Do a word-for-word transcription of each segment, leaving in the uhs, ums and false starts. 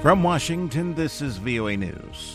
From Washington, this is V O A News.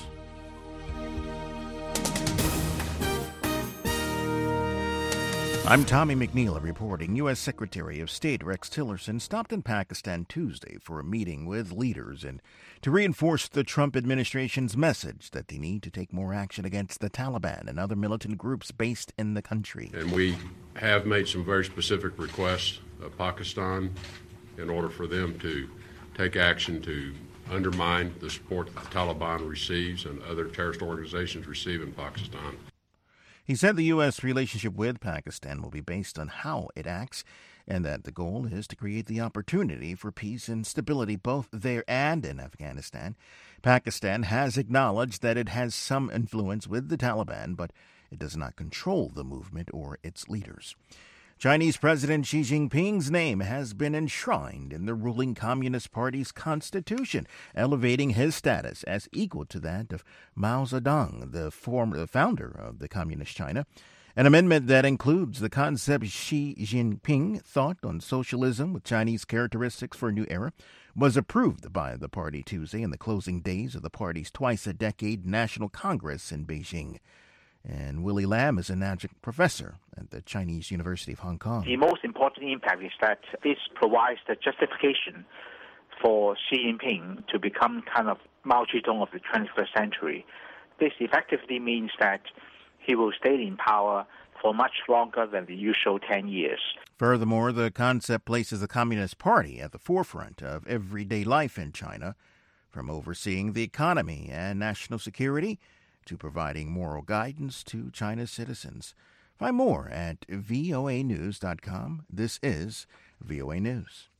I'm Tommy McNeil reporting. U S. Secretary of State Rex Tillerson stopped in Pakistan Tuesday for a meeting with leaders and to reinforce the Trump administration's message that they need to take more action against the Taliban and other militant groups based in the country. And we have made some very specific requests of Pakistan in order for them to take action to undermine the support that the Taliban receives and other terrorist organizations receive in Pakistan. He said the U S relationship with Pakistan will be based on how it acts and that the goal is to create the opportunity for peace and stability both there and in Afghanistan. Pakistan has acknowledged that it has some influence with the Taliban, but it does not control the movement or its leaders. Chinese President Xi Jinping's name has been enshrined in the ruling Communist Party's constitution, elevating his status as equal to that of Mao Zedong, the former founder of the Communist China. An amendment that includes the concept Xi Jinping thought on socialism with Chinese characteristics for a new era was approved by the party Tuesday in the closing days of the party's twice-a-decade National Congress in Beijing. And Willie Lam is an adjunct professor at the Chinese University of Hong Kong. The most important impact is that this provides the justification for Xi Jinping to become kind of Mao Zedong of the twenty-first century. This effectively means that he will stay in power for much longer than the usual ten years. Furthermore, the concept places the Communist Party at the forefront of everyday life in China, from overseeing the economy and national security to providing moral guidance to China's citizens. Find more at V O A news dot com. This is V O A News.